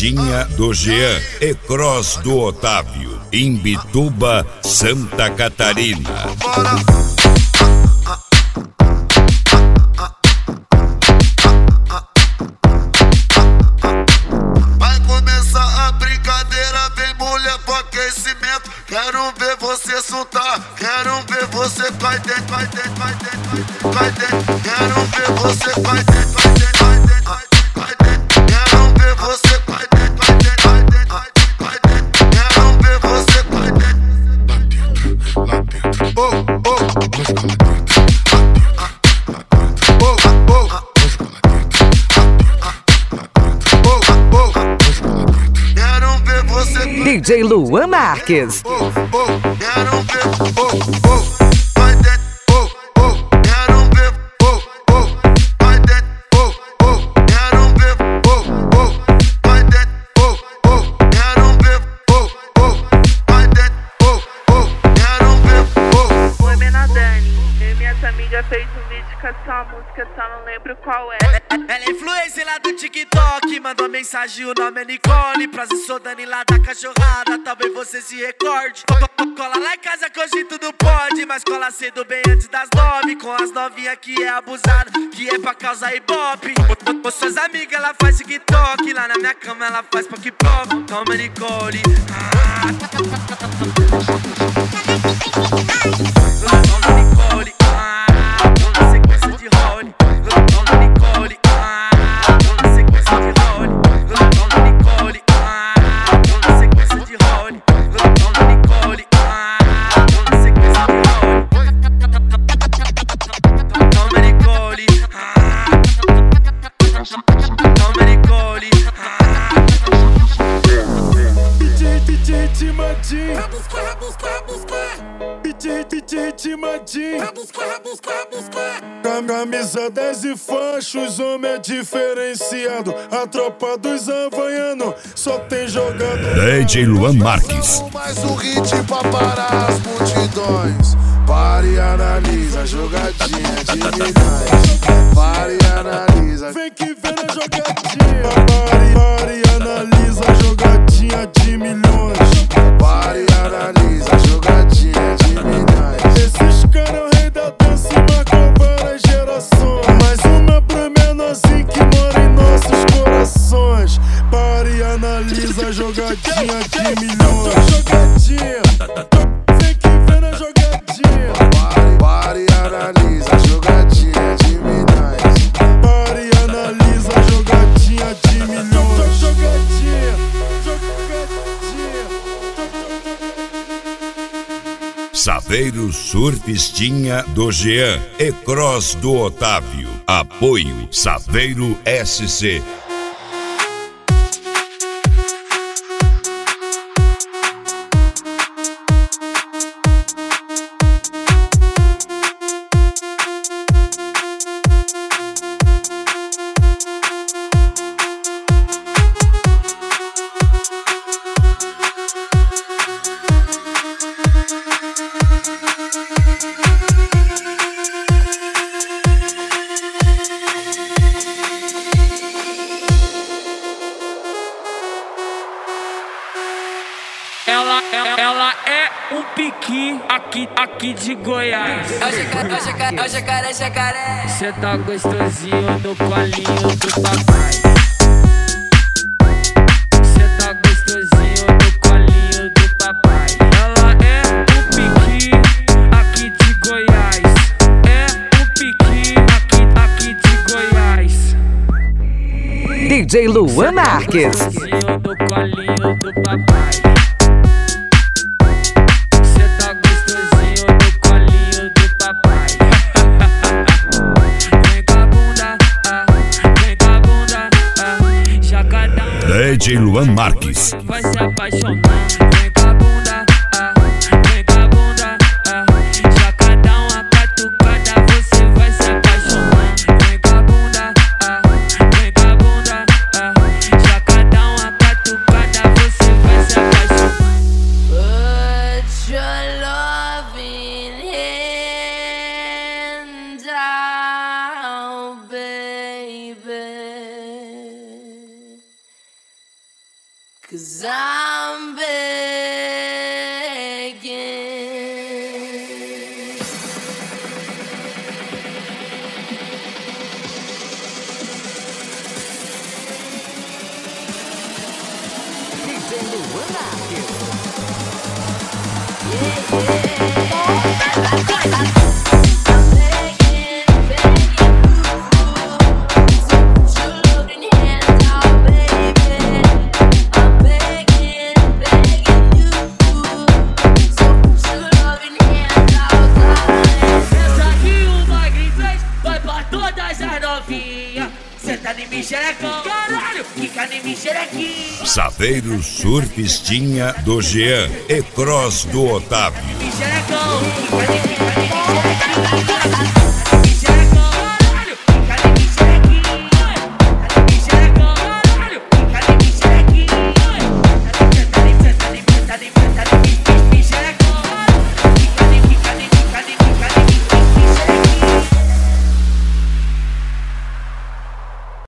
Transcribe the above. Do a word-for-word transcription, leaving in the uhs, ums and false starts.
Surfistinha do Jean e Cross do Otávio, Imbituba, Santa Catarina. Vai começar a brincadeira, vem mulher pro aquecimento. Quero ver você soltar, quero ver você vai dentro, vai dentro, vai dentro, vai dentro. Quero ver você vai dentro, vai dentro, vai dentro, vai dentro. Quero ver você vai dentro, vai dentro, vai dentro, vai dentro. Quero ver você vai dentro, lá dentro, lá dentro. Oh, oh, oh, oh, oh. Quero ver você D J Luan Marques. Oh, oh, quero ver, oh, oh, vai dentro, oh, oh, quero ver, oh, oh, vai dentro, oh, oh, quero ver, oh, oh, vai dentro, oh, oh, quero ver, oh, oh, vai dentro, oh, oh, quero ver, oh. Oi, Mena Dani, eu e minhas amigas fez um vídeo com essa música, só não lembro qual é. Ela é influencer lá do TikTok, mandou mensagem, o nome é Nicole. Prazer, sou Dani lá da cachorrada, talvez você se recorde. Cola lá em casa que hoje tudo pode, mas cola cedo bem antes das nove. Com as novinhas que é abusada, que é pra causar ibope. Com suas amigas ela faz TikTok, lá na minha cama ela faz pop-pop. Calma, Nicole. Ah. Calma, Nicole. Ah. Na sequência de role. Calma, Nicole. Ah. Na sequência de role. Calma, Nicole. Ah. Na sequência de role. Calma, Nicole. Ah. Na sequência de role. Calma, Nicole. Ah. Calma, Nicole. D J, D J Timadinho, vai buscar, vai buscar, vai buscar. D J, D J Timadinho, vai buscar, vai buscar, vai buscar. Camisa dez e fachos, homem é diferenciado. A tropa dos havaianos só tem jogador. D J Luan Marques. Mais um hit pra parar as multidões. Pare e analisa a jogadinha de milhões. Pare e analisa. Vem que vem na jogadinha. Pare, pare e analisa a jogadinha de milhões. Pare e analisa a jogadinha de milhões. Esses caras é o rei da dança e marcam várias gerações. Mais uma pra menorzinho que mora em nossos corações. Pare e analisa a jogadinha de milhões. Jogadinha, vem que vem na jogadinha. Pare, pare e analisa a jogadinha de milhões. Pare e analisa a jogadinha de milhões. Jogadinha, jogadinha. Saveiro Surfistinha do Jean e Cross do Otávio. Apoio Saveiro S C. Ela, ela, ela é um piqui aqui, aqui de Goiás. É o jacaré, é o jacaré, é o jacaré, jacaré. Cê tá gostosinho no colinho do papai. Cê tá gostosinho no colinho do papai. Ela é um piqui aqui de Goiás. É um piqui aqui, aqui de Goiás. D J Luan Marques. Gostosinho no colinho do papai. D J Luan Marques. Vai se apaixonar. Vem com a bunda, ah, vem com a bunda, ah. Já cada uma catucada, você vai se apaixonar. Vem com a bunda, ah, vem com a bunda, ah. Já cada uma catucada, você vai se apaixonar. Put your loving hand out, baby. 'cause I'm begging. D J Luan Marques. Yeah, yeah. I'm begging, begging you. So put your loving hands out, baby. I'm begging, begging you. So put your loving hands outside. Essa aqui o Magri fez, vai pra todas as novinhas. Senta em mim, xerecão. Caralho, fica em mim, xerequinho. Saveiro Surfistinha do Jean e Cross do Otávio. Xerecão, fica